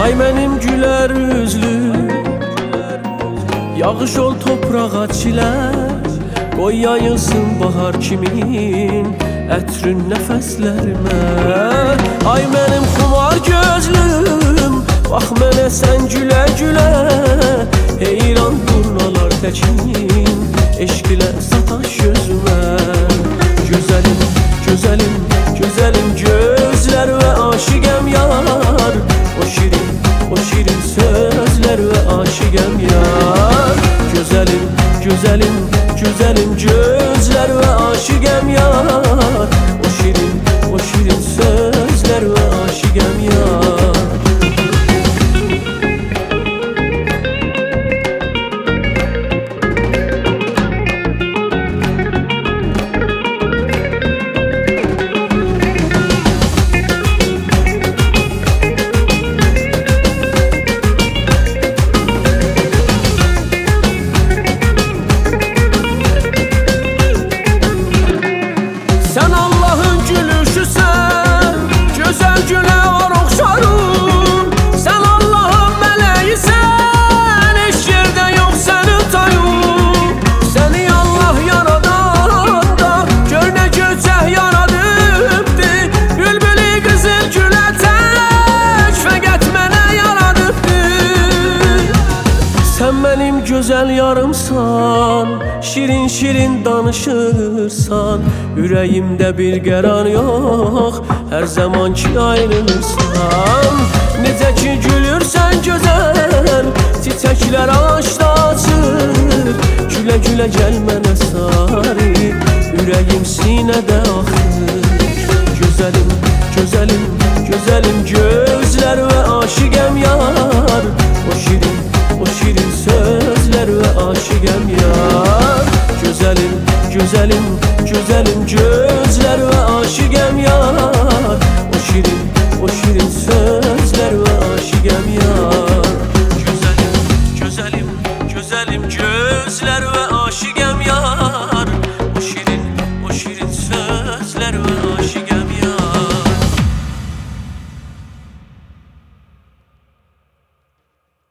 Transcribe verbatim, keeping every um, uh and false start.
Ay mənim gülər üzlü, yağış ol toprağa çilər, qoy yayılsın bahar kimin ətrin nəfəslərimə. Ay mənim xumar gözlüm, bax mənə sən gülə gülə, heyran durnalar təkin, eşq ilə sataş gözümə. Gözəlim, gözəlim, gözəlim gözlər və aşiqəm yar, o şirin, o şirin sözlər və aşiqəm yar. Gözəlim, gözəlim, gözəlim gözlər və aşiqəm yar, o şirin, o şirin sözlər və aşiqəm yar. Sen Allah'ın gülüşüsen, güzel güle var oxşarım. Sen Allah'ın meleğisen, eş yerde yok senin tayın. Seni Allah yaradanda, gör ne göçeh yaradıbdı. Bülbülü kızıl güle tek, fəqət mənə yaradıbdı. Sen benim güzel yarımsan, şirin şirin danışırsan, yüreğimde bir qərar yok, her zaman ki ayrılırsan. Necə ki gülürsən gözəl, çiçəklər ağaçda açır, gülə gülə gəl mənə sarı, yüreğim sinədə axır. Gözəlim, gözəlim, gözəlim gözlər və aşiqəm yar, o şirin, o şirin sözlər və aşiqəm yar. Gözəlim, gözəlim, gözəlim gözlər və aşiqəm yar, o şirin, o şirin sözlər və aşiqəm yar. Gözəlim, gözəlim, gözəlim gözlər və